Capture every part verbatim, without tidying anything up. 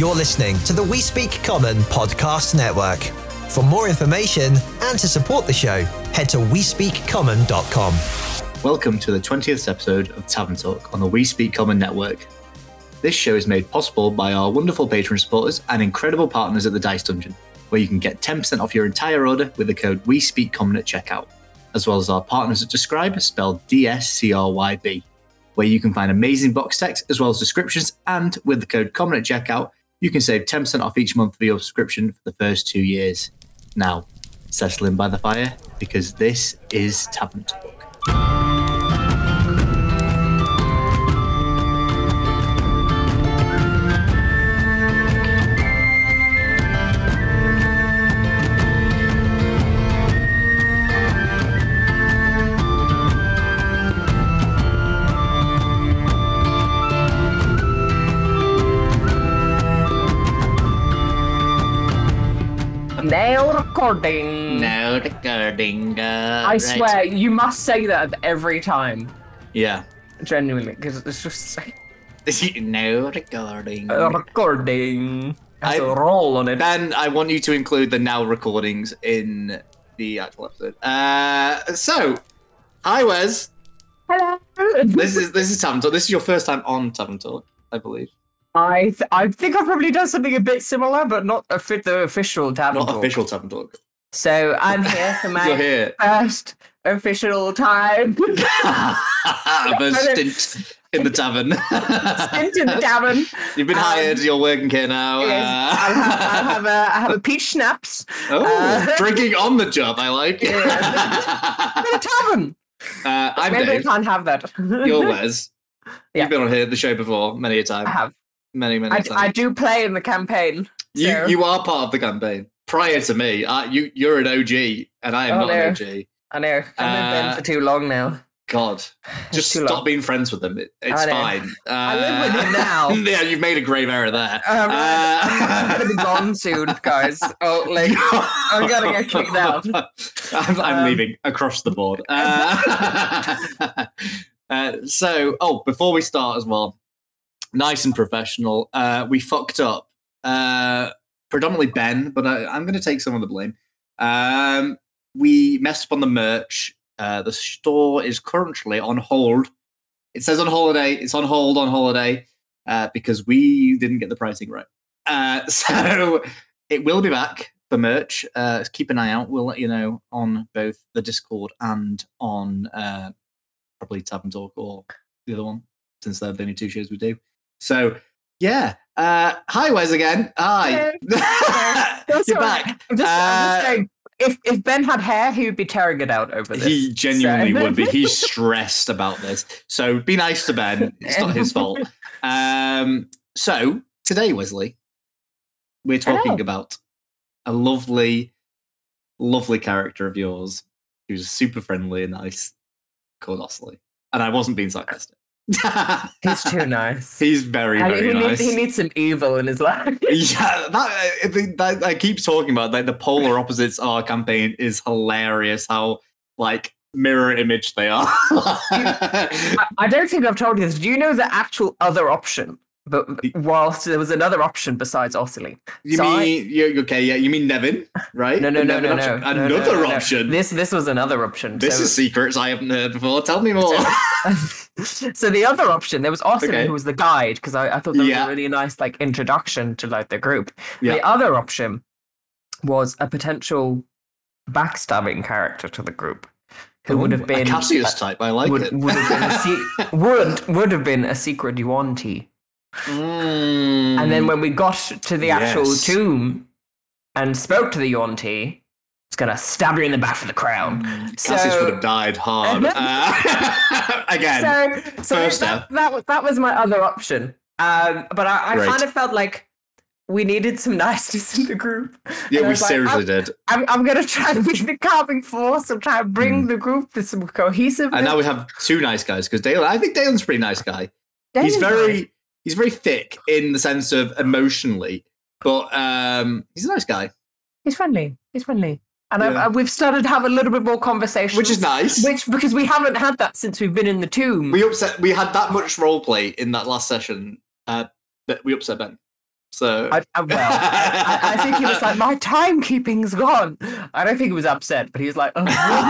You're listening to the We Speak Common podcast network. For more information and to support the show, head to we speak common dot com. Welcome to the twentieth episode of Tavern Talk on the We Speak Common network. This show is made possible by our wonderful patron supporters and incredible partners at the Dice Dungeon, where you can get ten percent off your entire order with the code We Speak Common at checkout, as well as our partners at Describe, spelled D S C R Y B, where you can find amazing box text as well as descriptions, and with the code Common at checkout, you can save ten percent off each month for your subscription for the first two years. Now, settle in by the fire, because this is Tavern Talk. Now recording. Now recording. Uh, I right. swear, you must say that every time. Yeah. Genuinely, because it's just Now recording. uh, recording. Has I- a roll on it. Ben, I want you to include the now recordings in the actual episode. Uh, so, hi Wes. Hello. This is this is Tavern Talk. This is your first time on Tavern Talk, I believe. I th- I think I've probably done something a bit similar, but not a fit the official Tavern Not Talk. official Tavern Talk. So I'm here for You're my here. first official time. First stint in the tavern. Stint in the tavern. You've been Um, hired. You're working here now. Yes, Uh, I'll, have, I'll have a I have a peach schnapps. oh, uh, drinking on the job. I like. In a tavern. uh, I'm Maybe I Dave. can't have that. You're Wes. Yeah. You've been on here the show before many a I time. have. Many many I, times. I do play in the campaign. You so- you are part of the campaign. Prior to me, uh, you you're an O G, and I am Oh, not no. an O G. I know. I've been Uh, been for too long now. God, just too stop long. being friends with them. It, it's I know. fine. Uh, I live with him now. Yeah, you've made a grave error there. Um, Uh, I'm gonna be gone soon, guys. Oh, like I'm gonna get kicked out. I'm, I'm Um, leaving across the board. Uh, uh, so, oh, before we start as well, nice and professional. Uh, we fucked up. Uh, predominantly Ben, but I, I'm going to take some of the blame. Um, we messed up on the merch. Uh, the store is currently on hold. It says on holiday. It's on hold on holiday uh, because we didn't get the pricing right. Uh, so it will be back for merch. Uh, keep an eye out. We'll let you know on both the Discord and on uh, probably Tavern Talk or the other one, since they're the only two shows we do. So yeah. Uh, hi Wes again. Hi. That's You're all right. back. I'm just, I'm just Uh, saying, if if Ben had hair, he would be tearing it out over this. He genuinely so. would be. He's stressed about this. So be nice to Ben. It's not his fault. Um, so today, Wesley, we're talking Hello. about a lovely, lovely character of yours who's super friendly and nice, called Osley. And I wasn't being sarcastic. He's too nice. He's very, And very he, nice. needs, he needs some evil in his life. Yeah, that, I think that I keep talking about like the polar opposites of our campaign is hilarious. How like mirror image they are. I, I don't think I've told you this. Do you know the actual other option? But whilst there was another option besides Osley. You So I- mean you okay? Yeah, you mean Nevin, right? No, no, no, Nevin no, no, option. no, no, Another no, no. option. This this was another option. This so, is secrets I haven't heard before. Tell me more. so the other option, there was Austin Okay. who was the guide, because I, I thought that was Yeah. a really nice like introduction to like the group. Yeah. The other option was a potential backstabbing character to the group, who would Ooh, have been a Cassius type. I like would, it. would have been a se- would would have been a secret Yuan-Ti. Mm. And then when we got to the actual Yes. tomb and spoke to the Yuan-Ti, it's gonna stab you in the back for the crown. Cassius So- would have died hard. Uh, again, So, so first that, step. that was that was my other option. Um, but I, I Great. kind of felt like we needed some niceness in the group. yeah, And I we was like, seriously I'm, did. I'm, I'm gonna try and be the carving force and try and bring the group to some cohesiveness. And now we have two nice guys because Dalen. I think Dalen's a pretty nice guy. he's Damon's very nice. he's very thick in the sense of emotionally, but um, he's a nice guy, He's friendly. He's friendly. And I've, Yeah. I, we've started to have a little bit more conversation, which is nice. Which because we haven't had that since we've been in the tomb. We upset. We had that much role play in that last session uh, that we upset Ben. So I, I, well, I, I think he was like, my timekeeping's gone. I don't think he was upset, but he was like, oh,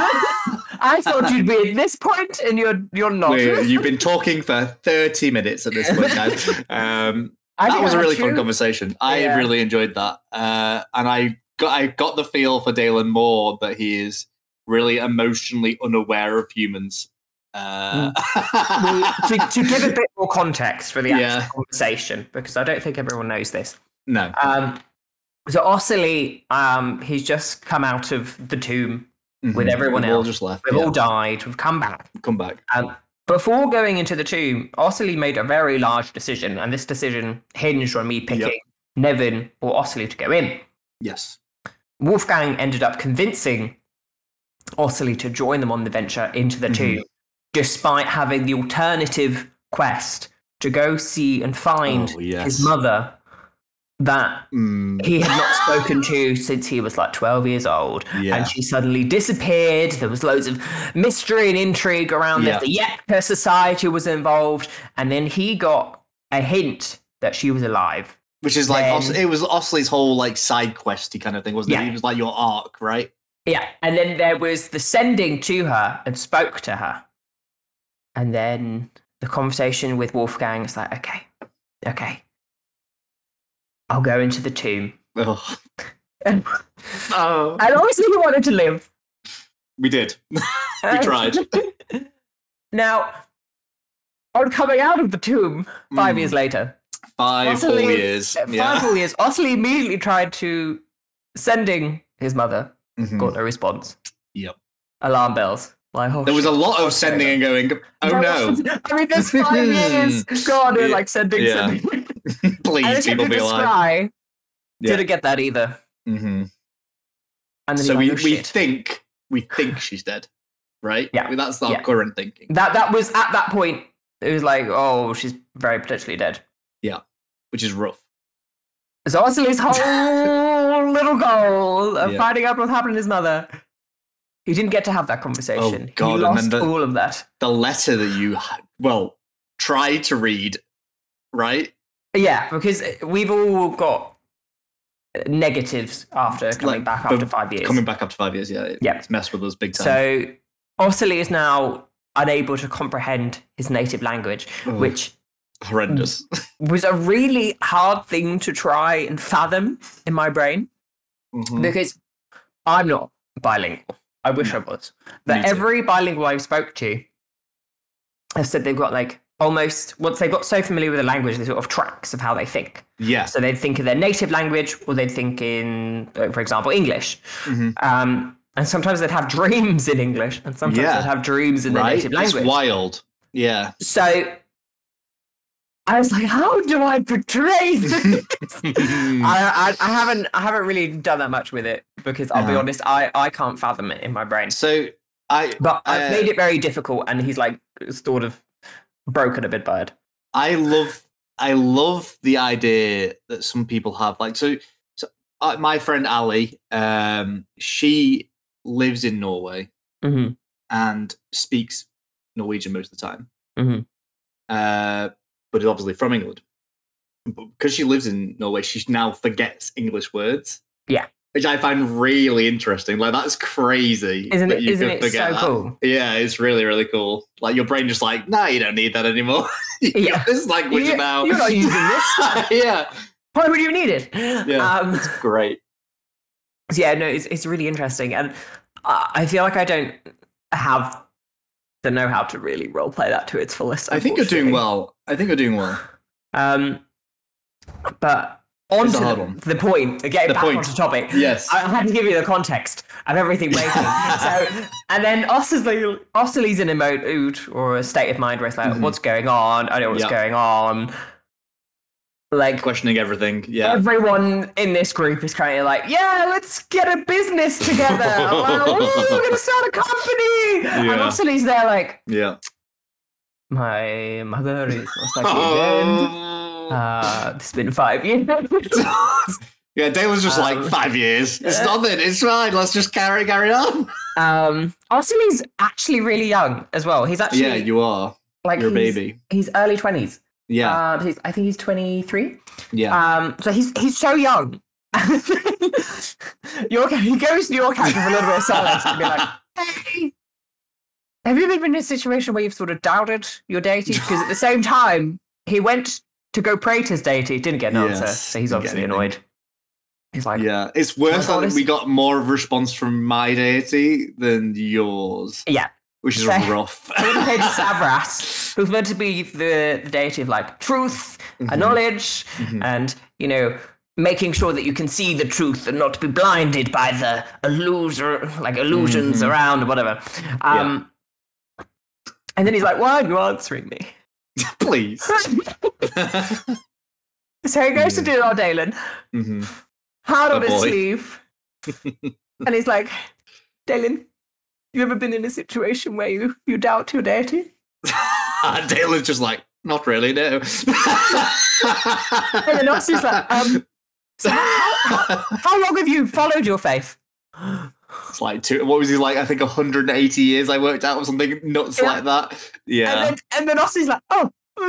I thought you'd be at this point, and you're you're not. We're, you've been talking for thirty minutes at this point now. Um, that was a really fun conversation. I yeah. really enjoyed that, uh, and I got I got the feel for Dalen more that he is really emotionally unaware of humans. Uh, well, to, to give a bit more context for the actual yeah. conversation, because I don't think everyone knows this. No. Um, so Ocelot, um, he's just come out of the tomb mm-hmm. with everyone we've else. All just left. We've yeah. all died. We've come back. Come back. Um, before going into the tomb, Ocelot made a very large decision, and this decision hinged on me picking yep. Nevin or Ocelot to go in. Yes. Wolfgang ended up convincing Ocelot to join them on the venture into the mm-hmm. tomb, despite having the alternative quest to go see and find oh, yes. his mother that mm. he had not spoken to since he was like twelve years old. Yeah. And she suddenly disappeared. There was loads of mystery and intrigue around yeah. this. The Yetka Society was involved. And then he got a hint that she was alive. Which is like, then, it was Ocelot's whole like side questy kind of thing, wasn't yeah. it? It was like your arc, right? Yeah. And then there was the sending to her and spoke to her. And then the conversation with Wolfgang is like, okay, okay, I'll go into the tomb. Oh. and, oh. and obviously he wanted to live. We did. we tried. Now, on coming out of the tomb five mm. years later. Five Ocelot, full years. Five yeah. full years. Ocelot immediately tried to sending his mother. Mm-hmm. Got no response. Yep. Alarm bells. Like, oh, there was shit. a lot of sending and going, oh no. no. I mean, there's five years. God, they're like sending, yeah. sending. Please, people be alive. Sky, yeah. Didn't get that either. Mm-hmm. And then so we, like, oh, we shit. think we think she's dead, right? Yeah. I mean, that's our yeah. current thinking. That that was at that point. It was like, oh, she's very potentially dead. Yeah, which is rough. So Ocelot's whole little goal of yeah. finding out what happened to his mother. He didn't get to have that conversation. Oh, God, he lost and then the, all of that. The letter that you, well, tried to read, right? Yeah, because we've all got negatives after coming like, back after five years. Coming back after five years, yeah. It, yeah. It's messed with us big time. So Ocelot is now unable to comprehend his native language, oh, which horrendous. was a really hard thing to try and fathom in my brain mm-hmm. because I'm not bilingual. I wish I was. But every bilingual I spoke to have said they've got like almost, once they got so familiar with the language, they sort of tracks of how they think. Yeah. So they'd think in their native language or they'd think in, for example, English. Mm-hmm. Um, and sometimes they'd have dreams in English and sometimes yeah. they'd have dreams in right? their native language. It's wild. Yeah. So I was like, how do I portray this? I, I, I haven't I haven't really done that much with it because I'll uh-huh. be honest, I, I can't fathom it in my brain. So I But I've uh, made it very difficult and he's like sort of broken a bit by it. I love I love the idea that some people have. Like so, so uh, my friend Ali, um, she lives in Norway mm-hmm. and speaks Norwegian most of the time. Mm-hmm. Uh but is obviously from England. But because she lives in Norway, she now forgets English words. Yeah. Which I find really interesting. Like, that's crazy. Isn't that it, you isn't could it forget so that. cool? Yeah, it's really, really cool. Like, your brain just like, nah, you don't need that anymore. you yeah. got this language you, now. You're not using this. yeah. Why would you need it? Yeah, um, it's great. Yeah, no, it's, it's really interesting. And I feel like I don't have the know-how to really roleplay that to its fullest. I think you're doing well. I think you're doing well. Um, but on to the, the point, getting the back point. onto topic. Yes. I had to give you the context of everything breaking. so, and then Ocelot's Ocelot's in a mood or a state of mind where it's like, mm-hmm. what's going on? I know what's yep. going on. Like questioning everything. Yeah. Everyone in this group is kind of like, yeah, let's get a business together. like, we're gonna start a company. Yeah. And Ocelot's there like, yeah. My mother is most likely dead. Uh, it's been five years. yeah, Dale was just um, like, five years. It's uh, nothing. It's fine. Let's just carry carry on. Um, Ocelot's actually really young as well. He's actually yeah, you are. Like you're a he's, baby. He's early twenties. Yeah. Um, he's, I think he's twenty-three. Yeah. Um, so he's he's so young. your he goes to your character for a little bit of solace and be like, "Hey, have you ever been in a situation where you've sort of doubted your deity?" Because at the same time, he went to go pray to his deity, didn't get an Yes, answer, so he's didn't obviously get anything. annoyed. He's like, Yeah, it's worse my God, that is- we got more of a response from my deity than yours, "Yeah." which is So- rough. So we paid to Savras, who's meant to be the, the deity of like truth Mhm. and knowledge, Mhm. and you know, making sure that you can see the truth and not be blinded by the illusion, like illusions Mhm. around or whatever. Um, And then he's like, "Why are you answering me?" Please. So he goes to Yeah. do our Dalen, Mhm. hard on Oh, his boy. sleeve, and he's like, "Dalen, you ever been in a situation where you, you doubt your deity?" Dalen's just like, not really, no. And then Ossie's like, um, so how, how long have you followed your faith? It's like two, what was he like? I think one hundred eighty years. I worked out or something nuts Yeah. like that. Yeah. And then, and then Ossie's like, "Oh,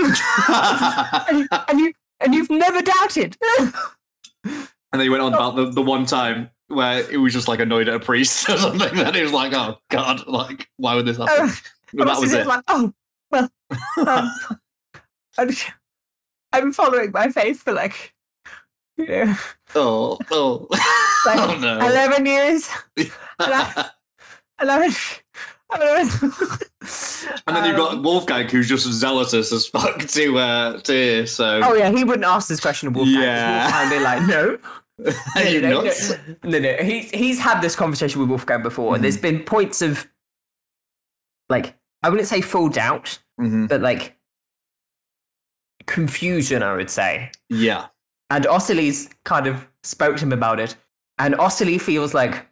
and, you, and you and you've never doubted." And then he went on about the, the one time where he was just like annoyed at a priest or something. Then he was like, "Oh God, like why would this happen?" Uh, But that was Ossie's it. like, "Oh, well, um, I'm, I'm following my faith for like, you know, oh, oh, like oh no. eleven years, eleven, eleven." eleven. And then you've got Um, Wolfgang, who's just zealous as fuck to uh to hear, so Oh yeah, he wouldn't ask this question of Wolfgang. Yeah. Wolfgang would be like, "No, Are you no, no, nuts? no, no, no." He's he's had this conversation with Wolfgang before. Mhm. And there's been points of like, I wouldn't say full doubt, Mhm. but like confusion, I would say. Yeah. And Ossily's kind of spoke to him about it, and Ossily feels like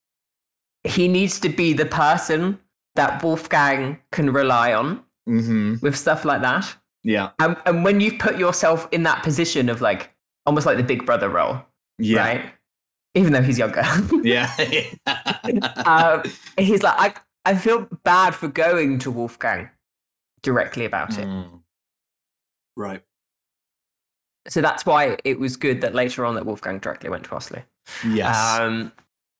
he needs to be the person that Wolfgang can rely on hmm with stuff like that. Yeah. And, and when you put yourself in that position of like almost like the big brother role, Yeah. right? Even though he's younger, Yeah. um, he's like, I, I feel bad for going to Wolfgang directly about it. Mm. Right. So that's why it was good that later on that Wolfgang directly went to Ossily. Yes. Um,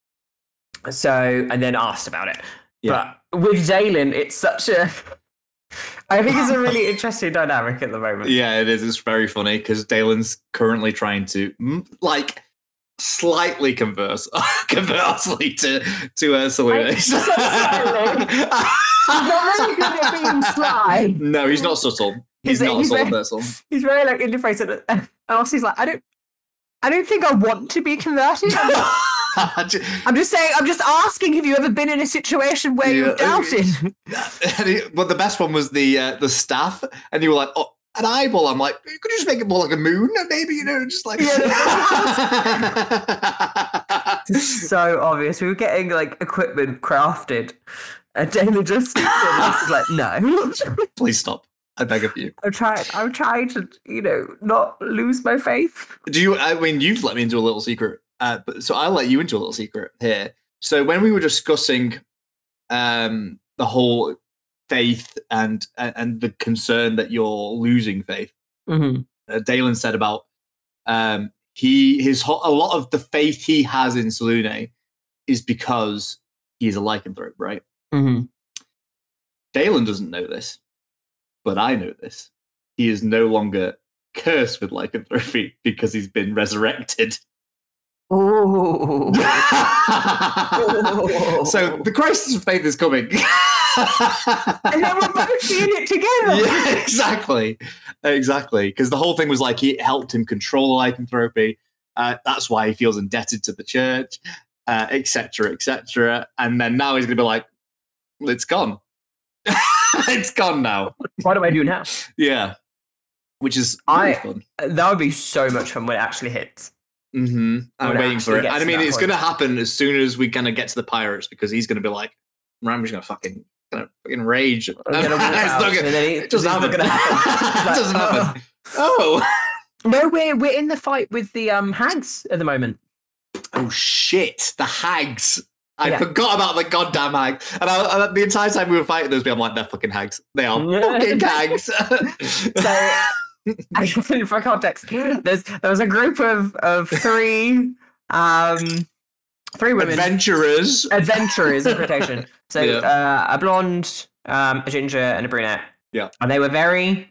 so, and then asked about it. Yeah. But with Dalen, it's such a, I think it's a really interesting dynamic at the moment. Yeah, it is. It's very funny because Dalen's currently trying to mm, like slightly converse convert Osley to to uh, Selena. I- so slightly. He's not really good at being sly. No, he's not subtle. He's, He's- not he's a subtle very- person. He's very like in your face, and and Ossie's like, I don't, I don't think I want to be converted. I'm just, I'm just saying, I'm just asking, have you ever been in a situation where Yeah. you've doubted? And he, well, the best one was the uh, the staff, and you were like, "Oh, an eyeball." I'm like, "Could you just make it more like a moon, maybe?" You know, just like. It's so obvious. We were getting like equipment crafted, and Dana just speaks and Ossie's like, no. Please stop. I beg of you. I'm trying. I'm trying to, you know, not lose my faith. Do you? I mean, you've let me into a little secret, uh, but so I'll let you into a little secret here. So when we were discussing um, the whole faith and and and the concern that you're losing faith, Mm-hmm. uh, Dalen said about um, he his ho- a lot of the faith he has in Selune is because he's a lycanthrope, right? Mm-hmm. Dalen doesn't know this, but I know this. He is no longer cursed with lycanthropy because he's been resurrected. Oh. So the crisis of faith is coming. And then we're both seeing it together. Yeah, exactly, exactly. Because the whole thing was like it helped him control lycanthropy. Uh, that's why he feels indebted to the church, et cetera, et cetera. And then now he's going to be like, "It's gone. It's gone now." What do I do now? Yeah, which is I- really fun. That would be so much fun when it actually hits. Mm-hmm. I'm When it waiting for actually it. gets And I to mean, that it's point. going to happen as soon as we kind of get to the pirates because he's going to be like, "I'm just going to fucking, gonna fucking rage." I'm gonna walk It's out, not gonna- and then he- it doesn't it's not happen. gonna happen. It Like, doesn't oh. happen. Oh. No, we're we're in the fight with the um hags at the moment. Oh shit! The hags. I Yeah. forgot about the goddamn hag. And I, I, the entire time we were fighting those people, I'm like, they're fucking hags. They are Yeah. fucking hags. So for context, there's there was a group of of three um three women Adventurers. adventurers in quotation. So Yeah. uh, a blonde, um, a ginger, and a brunette. Yeah. And they were very.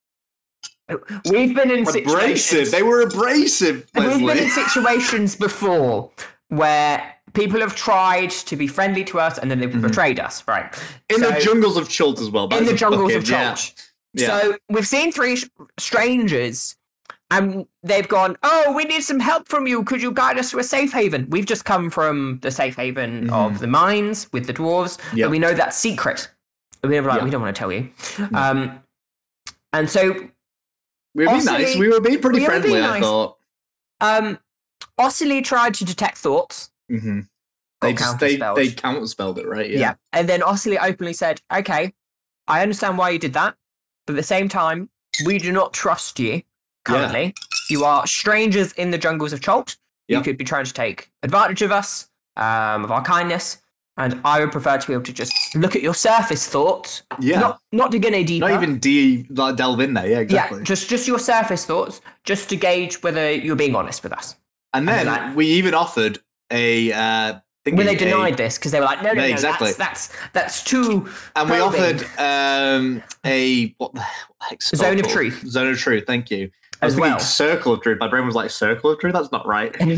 We've been in Abrasive. situations. They were abrasive, We've been in Leslie. situations before where people have tried to be friendly to us and then they've Mhm. betrayed us, right? In So- the jungles of Chult as well. in the jungles of yeah. Chult. Yeah. So we've seen three sh- strangers and they've gone, oh, we need some help from you. Could you guide us to a safe haven? We've just come from the safe haven Mhm. of the mines with the dwarves. Yeah. And we know that's secret. And we were like, Yeah. we don't want to tell you. No. Um, and so We were being Ossily- nice. We were being pretty we were friendly, being I nice. thought. um, Ossily tried to detect thoughts. Mm-hmm. They Got just they, counterspelled. they counterspelled it, right? Yeah. Yeah. And then Ossily openly said, okay, I understand why you did that. But at the same time, we do not trust you currently. You are strangers in the jungles of Chult. You Yep. could be trying to take advantage of us, um, of our kindness. And I would prefer to be able to just look at your surface thoughts. Yeah. Not, not to get any deeper. Not even de- like, delve in there. Yeah, exactly. Yeah, just, just your surface thoughts, just to gauge whether you're being honest with us. and then and then we even offered a. Uh, thingy, When they a- denied this, because they were like, no, no, Yeah, no, exactly. that's, that's, that's too and we probing. offered um, a what the, what the heck's it Zone of called? truth. Zone of truth. Thank you. I was as thinking well. circle of truth. My brain was like circle of truth. That's not right. um,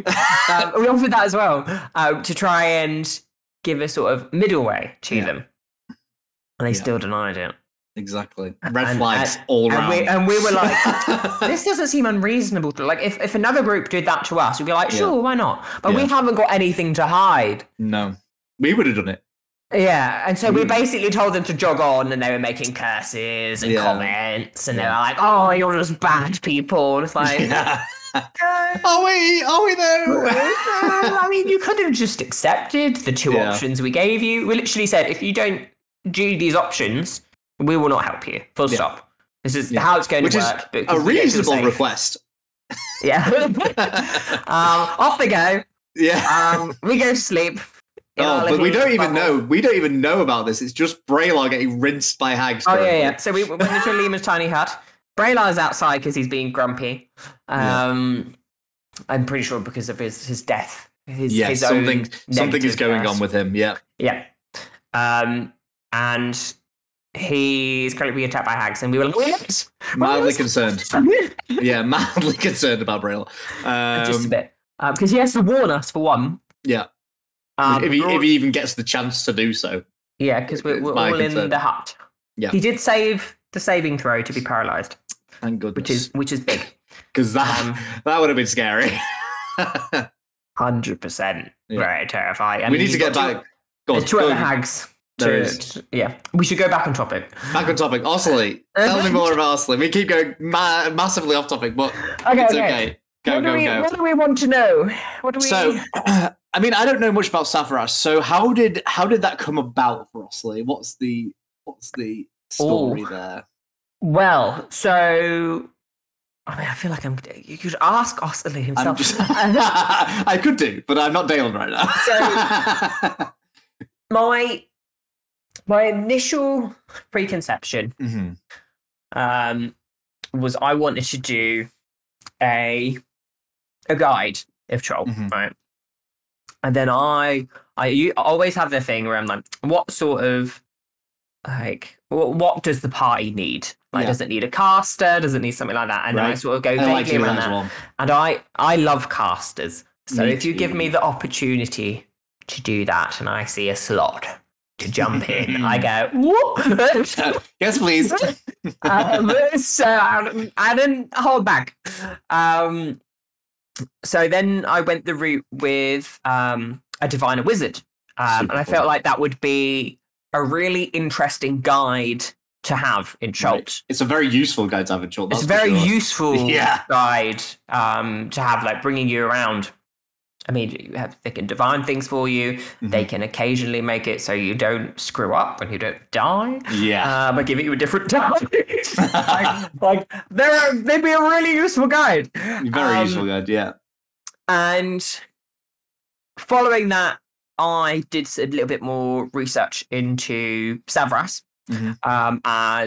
we offered that as well uh, to try and give a sort of middle way to Yeah. them, and they Yeah. still denied it. Exactly. Red And- flags and- all and around. we- and we were like, This doesn't seem unreasonable. To, like, if, if another group did that to us, we'd be like, Yeah. sure, why not? But we Yeah. haven't got anything to hide. no, we would have done it. Yeah, and so we Mm. basically told them to jog on, and they were making curses and Yeah. comments, and they were Yeah. like, "Oh, you're just bad people." And it's like, Yeah. uh, Are we? Are we though? I mean, you could have just accepted the two Yeah. options we gave you. We literally said, if you don't do these options, we will not help you. Full Yeah. stop. This is Yeah. how it's going Which to is work. a because we get to the reasonable safe. request. Yeah. um, off they go. Yeah. Um, we go to sleep. in our Oh, but we little don't even bubble. know. We don't even know about this. It's just Braylor getting rinsed by hags. Oh yeah, currently. yeah. So we went into Lima's tiny hut. Braylar's outside because he's being grumpy. Um, I'm pretty sure because of his his death. His, Yeah, his something own something is negative going curse. on with him. Yeah. Yeah. Um, and he's currently being attacked by hags, and we were like, what? Mildly concerned. Yeah, mildly concerned about Braylor. Just a Um, bit. Because he has to warn us, for one. yeah. Um, if, he, we're all- if he even gets the chance to do so. yeah, because we're, it's we're my all in concern. the hut. Yeah. He did save the saving throw to be paralyzed, Thank goodness. which is which is big. because that um, that would have been scary. Hundred percent, Yeah. very terrifying. I we mean, need to you've get got two- back. Go on, There's two go other on. hags. There to- is. to- yeah, we should go back on topic. Back on topic. Osley. Tell me more about Osley. We keep going ma- massively off topic, but Okay, it's okay. okay. Go, what, go, do we, go. what do we want to know? What do we? So, I mean, I don't know much about Safaras. So, how did how did that come about for Osley? What's the what's the story Ooh. there? Well, so I mean, I feel like I'm. You could ask Osley I'm himself. just, I could do, but I'm not Dalen right now. my my initial preconception Mhm. um, was I wanted to do a a guide of Troll, Mhm. right? And then I I u- always have the thing where I'm like, what sort of like what, what does the party need? Like, Yeah. does it need a caster? Does it need something like that? And then I Right. sort of go I like vaguely you around as that. well. And I I love casters. So Me if you give me too. the opportunity to do that, and I see a slot to jump in, I go, whoop. Yes, please. um, so I, I didn't hold back. Um, so then I went the route with um, a diviner wizard, um, Super and I cool. felt like that would be a really interesting guide to have in Chult. Right. It's a very useful guide to have in Chult. It's a that's for very sure. useful Yeah. guide um, to have, like bringing you around. I mean, you have, they can divine things for you. They Mhm. can occasionally make it so you don't screw up and you don't die. Yeah. Uh, by giving you a different die. like, like they're they'd be a really useful guide. very um, useful guide. Yeah. And following that, I did a little bit more research into Savras, Mhm. um, as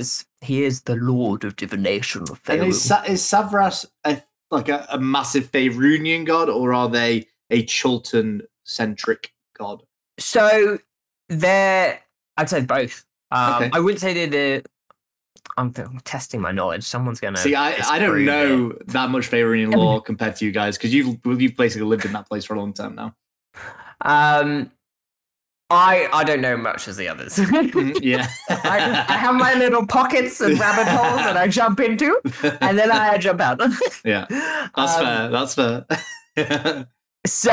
he is the Lord of Divination of And Faerun. is, Sa- is Savras a, like a, a massive Faerunian god, or are they a Chultan-centric god? So they're, I'd say both. Um, Okay. I wouldn't say they're the. I'm, I'm testing my knowledge. Someone's gonna See, I, I don't disprove know it. that much Faerunian lore compared to you guys, because you've you've basically lived in that place for a long time now. Um, I I don't know much as the others. Mm, yeah. I, I have my little pockets and rabbit holes that I jump into, and then I jump out. Yeah, that's Um, fair. That's fair. So,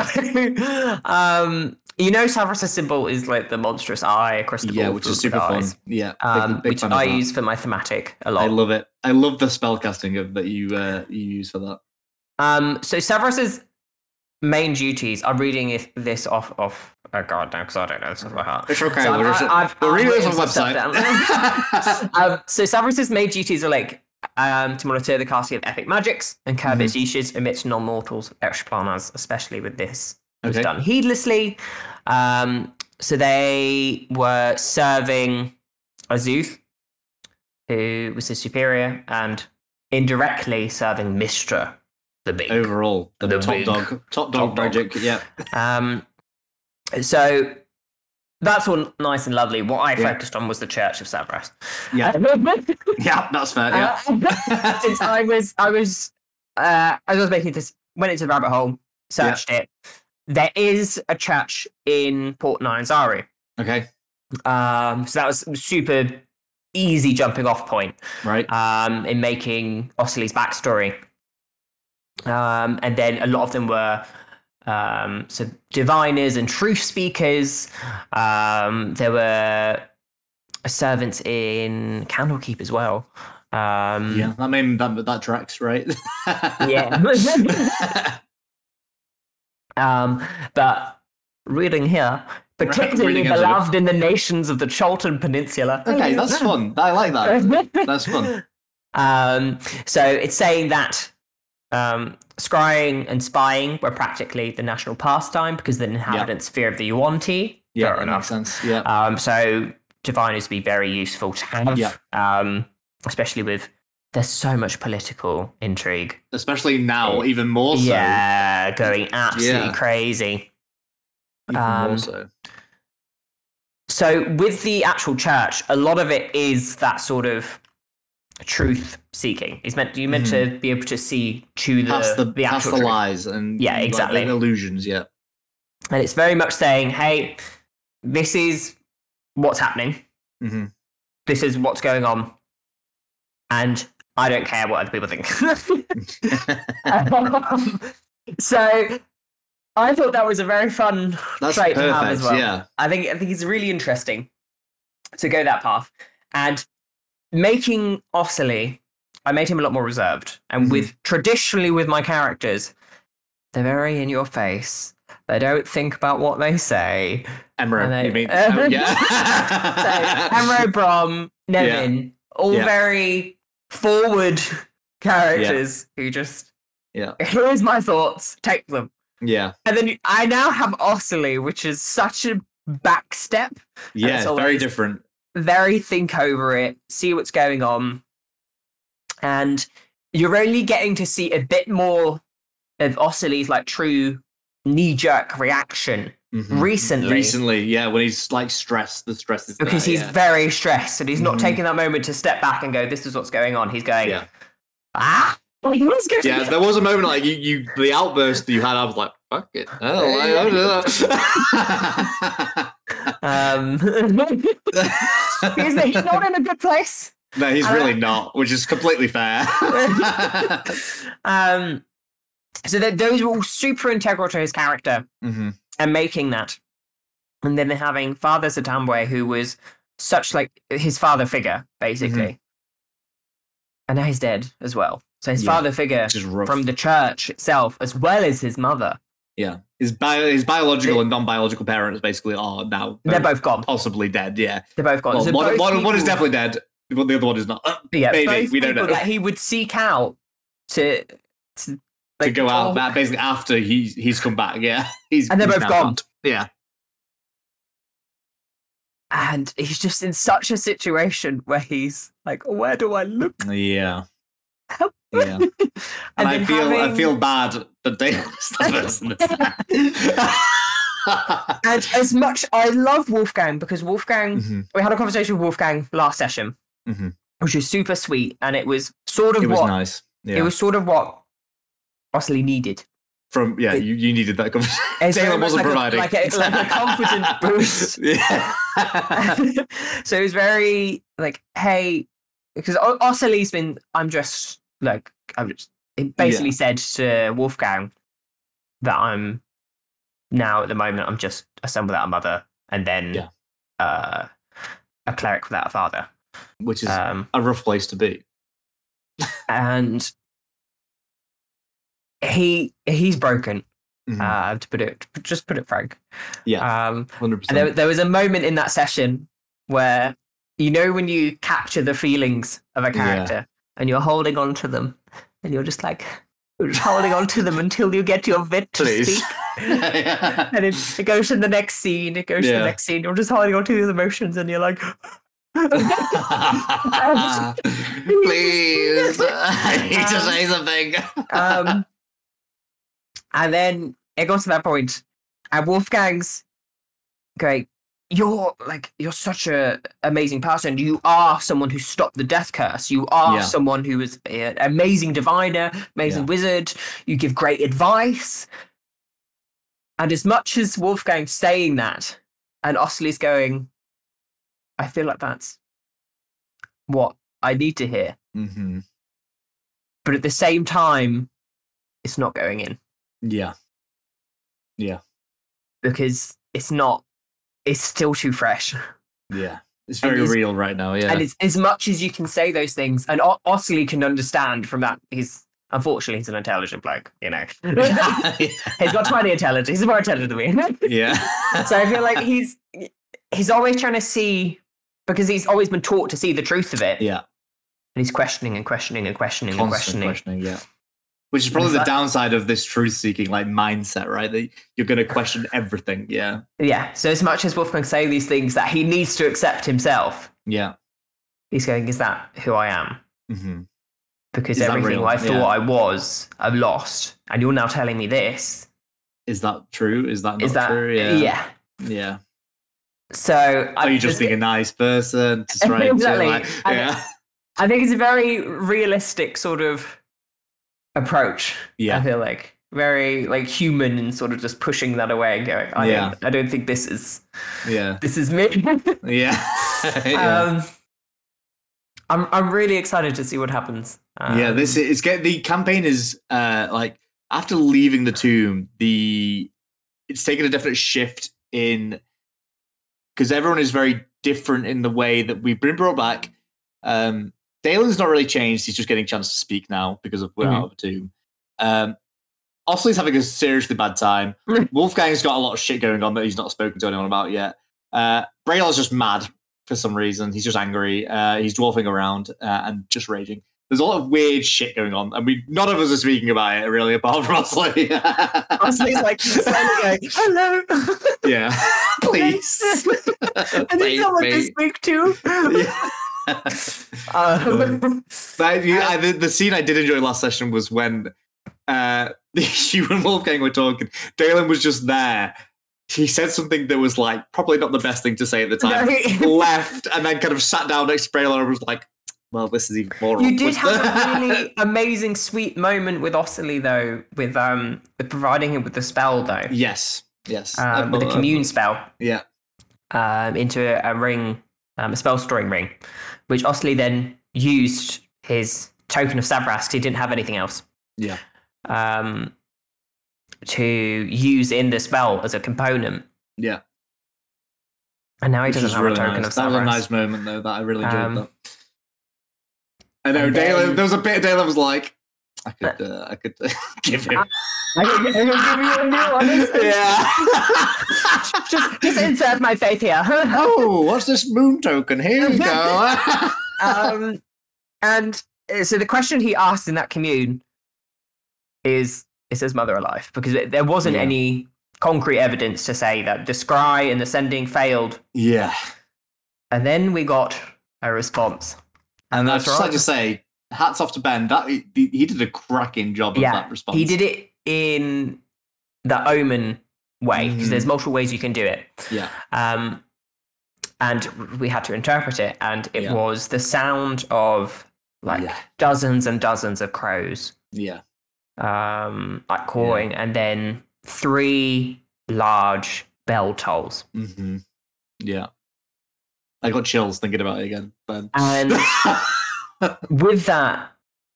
um, you know, Savras' symbol is like the monstrous eye, crystal yeah, ball which is with super fun. eyes, Yeah, big, um, big which fan of I that. use for my thematic a lot. I love it. I love the spellcasting of that you uh, you use for that. Um, so Savras' main duties. I'm reading if this off off. Oh god, no, because I don't know this off by heart. It's okay. So we're I've- just, I've- we're I've reading this on written the some stuff website. um, so Savras' main duties are like um, to monitor the casting of epic magics and curb Mm-hmm. its usage amidst non-mortals, extraplanas, especially with this was Okay. done heedlessly. Um, so they were serving Azuth, who was his superior, and indirectly serving Mistra, the big. Overall, the, The top big- dog, top top dog dog. magic. Yeah. Um, so that's all nice and lovely. What I Yeah. focused on was the Church of Savras. Yeah. Uh, Yeah, that's fair. Yeah. Uh, since I was, I was, uh, as I was making this, went into the rabbit hole, searched it. There is a church in Port Nyanzaru. Okay. Um, so that was super easy jumping off point Right. um, in making Ossily's backstory. Um, and then a lot of them were um, so diviners and truth speakers. Um, there were servants in Candlekeep as well. Um, yeah. That mean that that tracks, right? Yeah. um, but reading here, particularly reading into it. beloved in the nations of the Chultan Peninsula. Okay, that's fun. I like that. That's fun. Um, so it's saying that um, scrying and spying were practically the national pastime because the inhabitants fear of the Yuan-Ti. Yeah, Fair that enough. makes sense. Yeah. Um, so diviners would be very useful to have, Yeah. um, especially with there's so much political intrigue. Especially now, even more so. Yeah, going absolutely Yeah. crazy. Even Um, more so. So with the actual church, a lot of it is that sort of truth seeking. It's meant you meant to be able to see to the Past the, the past actual the truth. lies and Yeah, like, exactly. the illusions. Yeah. And it's very much saying, hey, this is what's happening. hmm This is what's going on. And I don't care what other people think. Um, so I thought that was a very fun That's trait perfect. to have as well. Yeah. I think I think it's really interesting to go that path. And making Ossily, I made him a lot more reserved. And Mhm. with traditionally with my characters, they're very in your face. They don't think about what they say. Emerald, And they- you mean? Oh, yeah. So Emro, Brom, Nevin, all Yeah. very forward characters who just Yeah. here's my thoughts, take them. Yeah. And then I now have Ossily, which is such a back step. Yeah. it's Very always- different. Very think over it, see what's going on. And you're only getting to see a bit more of Ossily's like true knee-jerk reaction Mhm. recently. Recently, yeah, when he's like stressed, the stress is Because there, he's yeah. very stressed and he's not Mhm. taking that moment to step back and go, this is what's going on. He's going, Yeah. ah, what's going Yeah, on? there was a moment like you, you the outburst that you had. I was like, "Fuck it!" Oh, I don't know. Um, he's, he's not in a good place. No, he's Uh, really not, which is completely fair. Um, so that those were all super integral to his character hmm and making that. And then having Father Satambwe, who was such like his father figure, basically. And now he's dead as well. So his Yeah, father figure Which is rough. from the church itself, as well as his mother, yeah, his bio, his biological and non-biological parents basically are now they're both gone. possibly dead. Yeah, They're both gone. well, So one, both one, one is people- definitely dead, but the other one is not. Uh, yeah, maybe, both we don't people know. that he would seek out to to, to like, go out talk- that basically after he's he's come back. Yeah, he's And they're he's both now gone. dead. Yeah, And he's just in such a situation where he's like, where do I look? Yeah. Help. Yeah. And, And I then feel I having- feel bad that Dalen's the person that's And as much I love Wolfgang because Wolfgang, Mhm. we had a conversation with Wolfgang last session, Mhm. which was super sweet, and it was sort of It was what nice. Yeah. it was sort of what Osley needed. From yeah, it- you, you needed that conversation. It's very Dalen much wasn't like a- providing. like a- like a confident boost. Yeah. So it was very like, hey, because O- Osley's been, I'm just like, I'm just, it basically said to Wolfgang that I'm now at the moment, I'm just a son without a mother, and then Yeah. uh, a cleric without a father. Which is Um, a rough place to be. and he he's broken. Mhm. Uh, to put it, just put it frank. Yeah. Um, one hundred and there, percent. there was a moment in that session where you know when you capture the feelings of a Yeah. character and you're holding on to them, and you're just like you're just holding on to them until you get your bit to Please. speak. And it, it goes to the next scene. It goes to Yeah. the next scene. You're just holding on to these emotions, and you're like. Please. I need to Um, say something. um, and then it got to that point, and Wolfgang's going, "You're like you're such a amazing person. You are someone who stopped the death curse. You are Yeah. someone who is an amazing diviner, amazing Yeah. wizard. You give great advice." And as much as Wolfgang's saying that, and Osley's going, "I feel like that's what I need to hear," hmm but at the same time, it's not going in. Yeah. Yeah. Because it's not, it's still too fresh. Yeah. It's And very it's- real right now. Yeah. And it's as much as you can say those things, and O- Osley can understand from that. He's unfortunately he's an intelligent bloke, you know. He's got twenty intelligence. He's more intelligent than me. yeah. So I feel like he's he's always trying to see, because he's always been taught to see the truth of it. yeah. And he's questioning and questioning and questioning and Constant questioning. questioning. Yeah. Which is probably it's the like- downside of this truth-seeking like mindset, right? That you're going to question everything. Yeah. Yeah. So as much as Wolfgang say these things that he needs to accept himself, Yeah. he's going, "Is that who I am?" hmm Because Is that everything real? I thought Yeah. I was, I've lost, and you're now telling me this. Is that true? Is that not Is that true? Yeah. yeah? Yeah. So Are I you just think- being a nice person? Just trying Exactly. to like, And- yeah. I think it's a very realistic sort of approach. Yeah. I feel like very like human and sort of just pushing that away and going, I Yeah. don't, I don't think this is Yeah. this is me. Yeah. yeah. um, I'm I'm really excited to see what happens. Um, yeah, this is get the campaign is uh like after leaving the tomb, the it's taken a definite shift in because everyone is very different in the way that we've been brought back. Um Dalen's not really changed, he's just getting a chance to speak now because of we're Mhm. out of the tomb. Um Osley's having a seriously bad time. Wolfgang's got a lot of shit going on that he's not spoken to anyone about yet. Uh Braylor's just mad for some reason. He's just angry. Uh, he's dwarfing around uh, and just raging. There's a lot of weird shit going on, and we none of us are speaking about it really, apart from Osley. Osley's like slowly going, "Hello." yeah, please. I need Please, someone to mate. speak to. Yeah. Um, But, yeah, I- the, the scene I did enjoy last session was when uh, you and Wolfgang were talking. Dalen was just there. He said something that was like probably not the best thing to say at the time. No. Left and then kind of sat down next to Braylor and was like, "Well, this is even more." You did awkward." have a really amazing, sweet moment with Osley, though, with um, with providing him with the spell, though, Yes, yes. um, with the Uh, commune spell Yeah, um, into a, a ring, um, a spell storing ring, which Osley then used his token of Savrask. He didn't have anything else. yeah, Um, to use in the spell as a component, yeah. and now he Which doesn't was have really a token nice. of That was a Savrask. nice moment, though. That I really enjoyed. Um, that. I know. and Dalen. then- There was a bit. Dalen was like, "I could, uh, I could uh, give him." I can, I can give you a new one. yeah. just, just insert my faith here. Oh, what's this moon token? Here you go. um, and uh, so the question he asked in that commune is, is his mother alive? Because it- there wasn't Yeah. any concrete evidence to say that the scry and the sending failed. yeah. And then we got a response. And I'd that's just right. like to say, hats off to Ben. That he, he did a cracking job of Yeah, that response. he did it in the Omen way, because Mhm. there's multiple ways you can do it. Yeah. Um, and we had to interpret it, and it Yeah. was the sound of like Yeah. dozens and dozens of crows, Yeah. um, like cawing, and then three large bell tolls. Mm-hmm. Yeah. I got chills thinking about it again, Ben. And with that,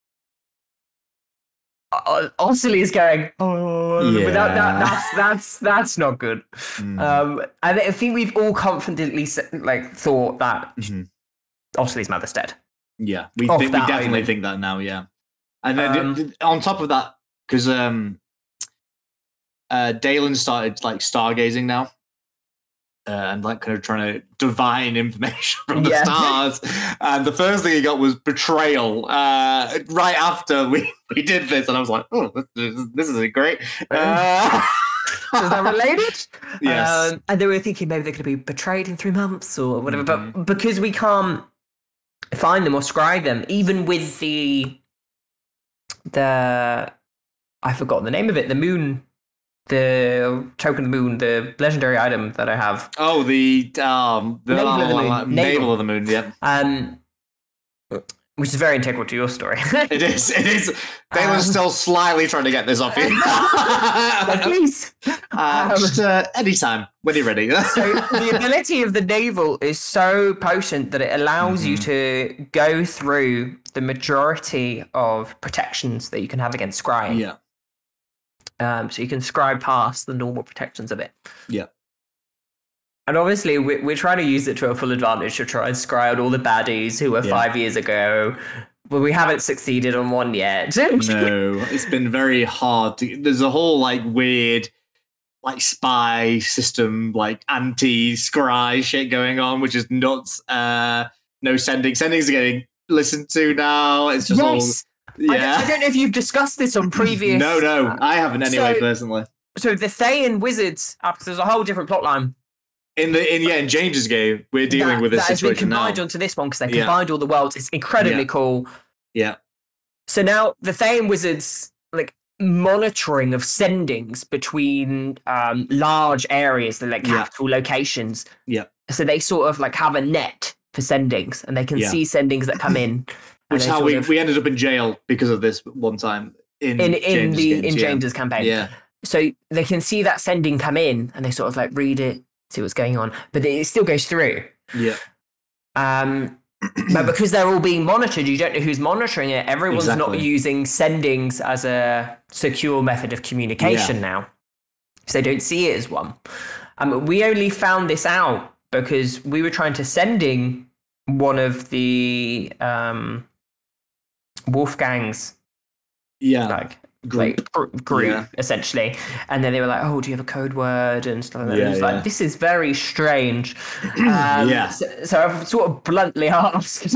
O- Oceley is going, oh, Yeah. without that, that's that's that's not good. Mm. Um, and I think we've all confidently s- like thought that Mhm. Oceley's mother's dead. Yeah, we Off think, we that definitely omen. think that now. Yeah, and then Um, th- th- on top of that, because um, uh, Dalen started like stargazing now, uh, and like kind of trying to divine information from the Yeah. stars. And the first thing he got was betrayal. Uh, right after we, we did this, and I was like, oh, this, is- this is great. Uh, Is that related? Yes. Um, and they were thinking maybe they're going to be betrayed in three months or whatever. Mhm. But because we can't find them or scry them, even with the the I've forgotten the name of it, the moon, the token of the moon, the legendary item that I have. Oh, the um, the Navel of the moon. navel Navel. of the moon. Yep. Um, which is very integral to your story. It is. It is. Dalen's Um, still slyly trying to get this off you. Like, please. uh, Um, just uh, anytime when you're ready. So the ability of the navel is so potent that it allows you to go through the majority of protections that you can have against scrying. yeah. Um, so you can scry past the normal protections of it. Yeah. And obviously, we're, we're trying to use it to our full advantage to try and scry out all the baddies who were Yeah. five years ago. But we haven't succeeded on one yet. No, it's been very hard. To, there's a whole like weird, like spy system, like anti-scry shit going on, which is nuts. Uh, no sending. Sendings are getting listened to now. It's just Yes. all. I, Yeah. don't, I don't know if you've discussed this on previous. no, no, I haven't anyway So- personally. So the Thayan wizards, uh, there's a whole different plotline. In the in yeah in James's game, we're dealing that, with this that has been situation now. combined onto this one because they Yeah. combined all the worlds. It's incredibly Yeah. cool. Yeah. So now the Thayan wizards like monitoring of sendings between um, large areas, the like Yeah. capital locations. Yeah. So they sort of like have a net for sendings, and they can Yeah. see sendings that come in. and Which is they how sort we, of- we ended up in jail because of this one time in in in James's the games, in yeah. James's campaign. Yeah. So they can see that sending come in, and they sort of like read it, see what's going on, but it still goes through. Yeah. Um, but because they're all being monitored, you don't know who's monitoring it. Everyone's not Exactly. using sendings as a secure method of communication now, so they don't see it as one. Um, we only found this out because we were trying to sending one of the um, Wolfgang's Yeah. like Group. like gr- group Yeah. essentially, and then they were like, "Oh, do you have a code word?" and stuff like that. Yeah, And it was yeah. like, "This is very strange." Um, Yeah. So, so I've sort of bluntly asked,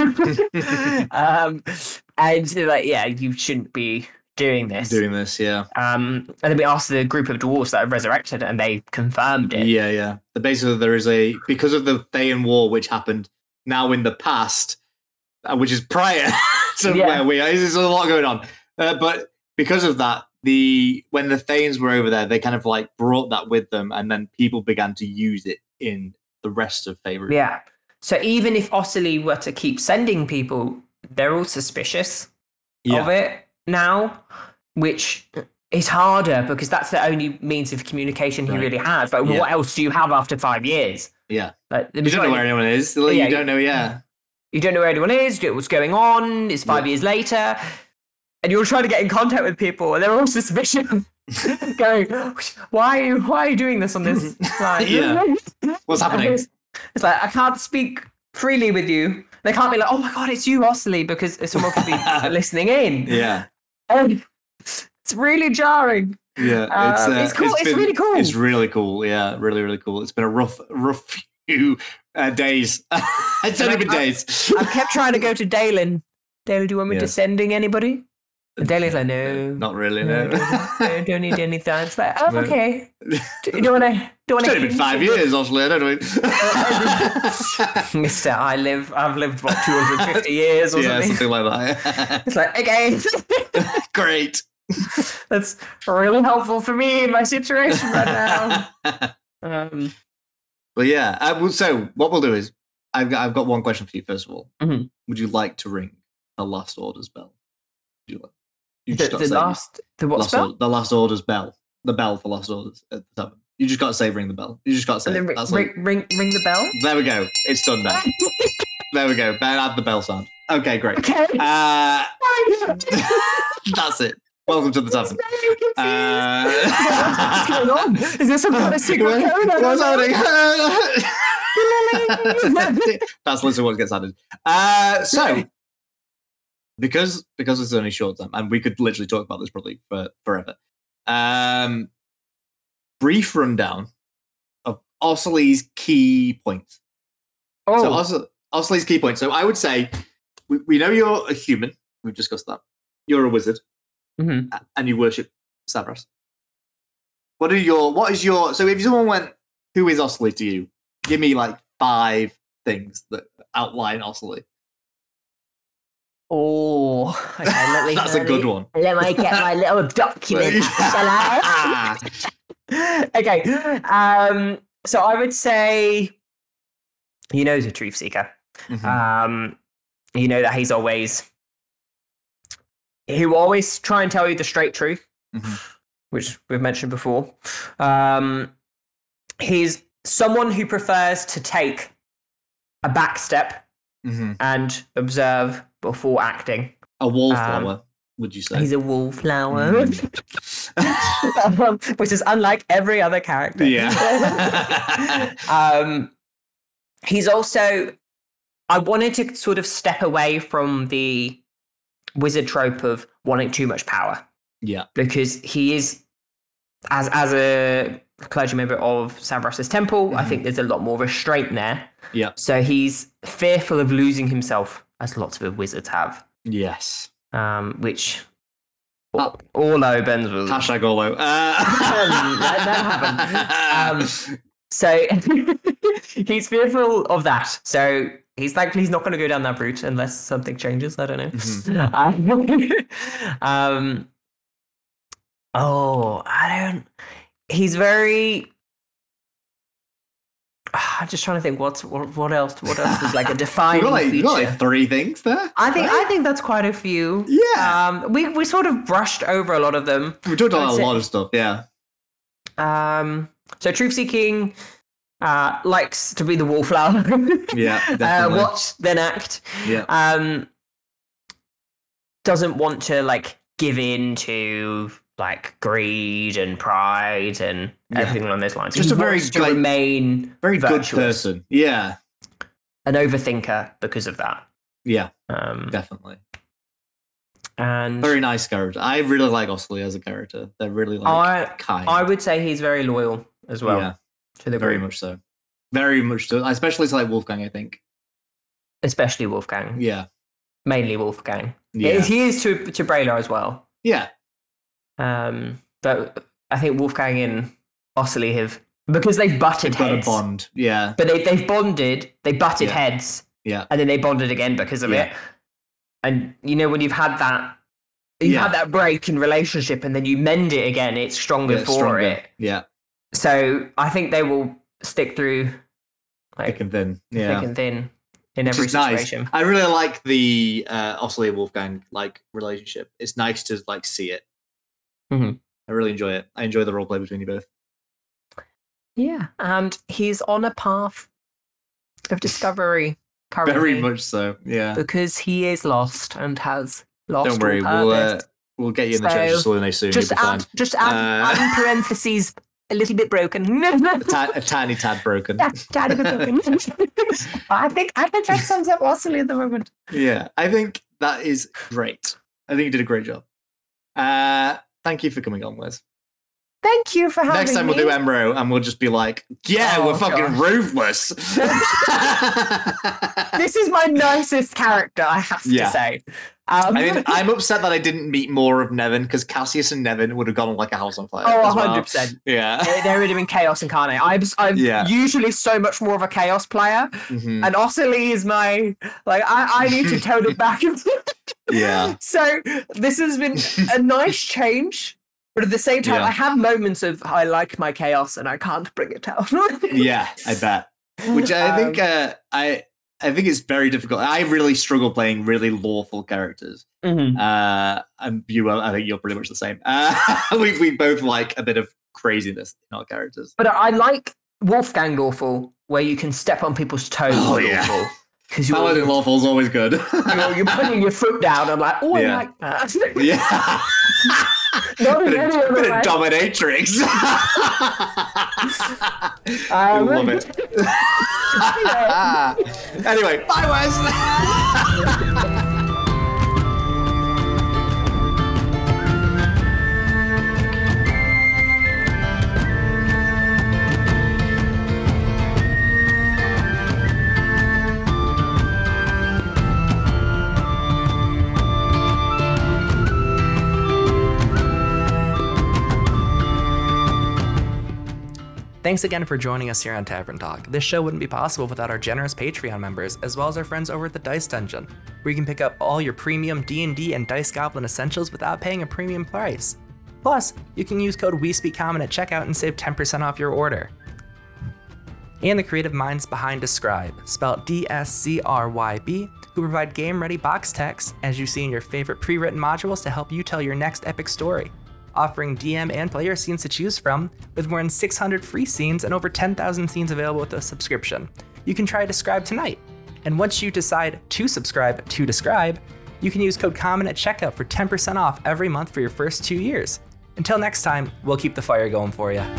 um, and they're like, "Yeah, you shouldn't be doing this." Doing this, yeah. Um, and then we asked the group of dwarves that have resurrected, and they confirmed it. Yeah, yeah. The basically there is a because of the Thayan War which happened now in the past, uh, which is prior to Yeah. where we are. There's a lot going on. Uh, but because of that, the when the Thayans were over there, they kind of like brought that with them, and then people began to use it in the rest of Favorite. Yeah. So even if Oceley were to keep sending people, they're all suspicious Yeah. of it now, which is harder because that's the only means of communication he Right. really has. But Yeah. what else do you have after five years? Yeah. Like, the You don't know majority- where anyone is. You Yeah, don't know, yeah. you don't know where anyone is, you don't know what's going on, it's five Yeah. years later, and you're trying to get in contact with people, and they're all suspicious. Going, why are you, why are you doing this on this line? Yeah. What's And happening? It's, it's like, I can't speak freely with you. They can't be like, oh my god, it's you, Oceley, because someone could be listening in. Yeah. And it's really jarring. Yeah. It's, Um, uh, it's cool, it's really cool. It's really cool. Yeah. Really, really cool. It's been a rough, rough few uh, days. It's only been I- days. I've kept trying to go to Dalen. Dalen, do you want me Yeah. to sending anybody? And Dahlia's like, no. Not really, No, no. don't, don't need any thanks. Like, oh, No. okay. Do you want to? Do you want It's only been five years, Osler, don't we? Mister, I live. I've lived what two hundred fifty years or yeah, something. something like that. It's like, okay, Great. that's really helpful for me in my situation right now. Um, But yeah, uh, well, so what we'll do is, I've got, I've got one question for you. First of all, Mhm. would you like to ring the last orders bell? Would you like? You the just got the to say last, the what last spell? order- the last orders bell, the bell for last orders at the tavern. You just got to say ring the bell. You just got to say. And then it. ring, That's ring, like, ring, ring the bell. there we go. It's done now. There we go. Ben, add the bell sound. Okay, great. Okay. Uh, that's it. Welcome to the tavern. What's going Uh, on? Is there some kind of secret code? I What's don't know. happening? That's literally what gets added. Uh, so, because because it's only short time, and we could literally talk about this probably for forever. Um, brief rundown of Osley's key points. Oh, So Os- Osley's key points. So I would say we, we know you're a human. We've discussed that. You're a wizard, mhm. a- and you worship Savras. What are your? What is your? So if someone went, who is Osley to you? Give me like five things that outline Osley. Oh, okay. Let me, That's a let good me- one. Let me get my little document out, shall I? Okay. Um, so I would say, you know, he's a truth seeker. Mhm. Um, you know that he's always, he will always try and tell you the straight truth, Mhm. which we've mentioned before. Um, he's someone who prefers to take a back step Mhm. and observe before acting. A wallflower, would you say? He's a wallflower, Mm. um, which is unlike every other character. Yeah. um, he's also. I wanted to sort of step away from the wizard trope of wanting too much power, Yeah. because he is, as as a clergy member of Savras's temple, I Mhm. think there's a lot more restraint there. Yeah. So he's fearful of losing himself, as lots of wizards have. Yes. Um, which Uh, all opens was Hashtag Olo. Uh, that, that happened. Um, so he's fearful of that. So he's like, he's not going to go down that route unless something changes. I don't know. Mhm. um, oh, I don't. He's very. I'm just trying to think. What's what? What else? What else is like a you defining got like, you feature? got like three things there. I think right? I think that's quite a few. Yeah. Um, we we sort of brushed over a lot of them. we talked about I'd a say- lot of stuff. Yeah. Um, so truth seeking, uh, likes to be the wallflower. Yeah. uh, Definitely. watch then act. Yeah. Um, doesn't want to like give in to like greed and pride and Yeah. everything along those lines. Just He a very wants to like, remain Very good virtuous. person. Yeah. an overthinker because of that. Yeah. Um, Definitely. and Very nice character. I really like Osley as a character. They're really like I kind. I would say he's very loyal as well Yeah. to the Very group, much so. Very much so. Especially to like Wolfgang, I think. especially Wolfgang. Yeah. Mainly Wolfgang. Yeah. He is to to Braylor as well. Yeah. Um, but I think Wolfgang and Osley have, because they've butted They've got a heads. bond. Yeah. But they they've bonded. They butted Yeah. heads, Yeah. and then they bonded again because of Yeah. it. And you know, when you've had that, you've Yeah. had that break in relationship, and then you mend it again, it's stronger Yeah, for stronger. it. Yeah. So I think they will stick through like Thick and thin. Yeah. thick and thin in Which every is nice. situation. I really like the uh, Osley and Wolfgang like relationship. It's nice to like see it. Mhm. I really enjoy it. I enjoy the role play between you both. Yeah, and he's on a path of discovery currently. Very much so. Yeah. because he is lost and has lost Don't worry. all We'll uh, purpose. we'll get you in the So, church of Salome soon. just You'll be add, fine. just add, Uh, add in parentheses a little bit broken. A, ti- a tiny tad broken. yeah, tiny bit broken. I think I think that sums up Osley at the moment. Yeah, I think that is great. I think you did a great job. Uh, thank you for coming on, Wes. Thank you for having Next time me. we'll do Embro and we'll just be like, yeah, Oh, we're fucking gosh. ruthless. This is my nicest character, I have Yeah. to say. Um, I mean, I'm upset that I didn't meet more of Nevin because Cassius and Nevin would have gone like a house on fire. Oh, as well. one hundred percent. Yeah. There, there would have been chaos incarnate. I'm, I'm Yeah. usually so much more of a chaos player, Mhm. and Ossily is my, like, I, I need to tone it back. Yeah. So this has been a nice change, but at the same time, Yeah. I have moments of I like my chaos and I can't bring it down. Yeah, I bet. Which I think Um, uh, I I think it's very difficult. I really struggle playing really lawful characters. Mhm. Uh, and you, uh, I think you're pretty much the same. Uh, we we both like a bit of craziness in our characters. But I like Wolfgang Lawful, where you can step on people's toes. Oh, yeah. Lawful. Because you're, Paladin lawful is always good. you're, you're putting your foot down. I'm like, oh, Yeah. I like that. Yeah. Not in bit any of, other bit way. of dominatrix. I Um, love it. Anyway, bye, Wes. Thanks again for joining us here on Tavern Talk. This show wouldn't be possible without our generous Patreon members, as well as our friends over at the Dice Dungeon, where you can pick up all your premium D and D and Dice Goblin essentials without paying a premium price. Plus, you can use code WeSpeakCommon at checkout and save ten percent off your order. And the creative minds behind Describe, spelled D S C R Y B, who provide game-ready box text, as you see in your favorite pre-written modules to help you tell your next epic story, offering D M and player scenes to choose from, with more than six hundred free scenes and over ten thousand scenes available with a subscription. You can try Describe tonight. And once you decide to subscribe to Describe, you can use code COMMON at checkout for ten percent off every month for your first two years. Until next time, we'll keep the fire going for you.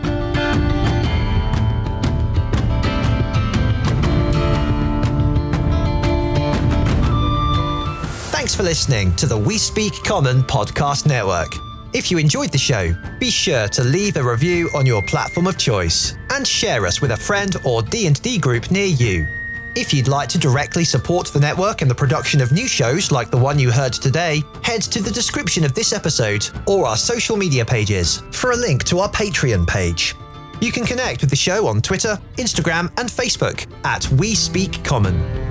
Thanks for listening to the We Speak Common podcast network. If you enjoyed the show, be sure to leave a review on your platform of choice and share us with a friend or D and D group near you. If you'd like to directly support the network and the production of new shows like the one you heard today, head to the description of this episode or our social media pages for a link to our Patreon page. You can connect with the show on Twitter, Instagram, and Facebook at We Speak Common.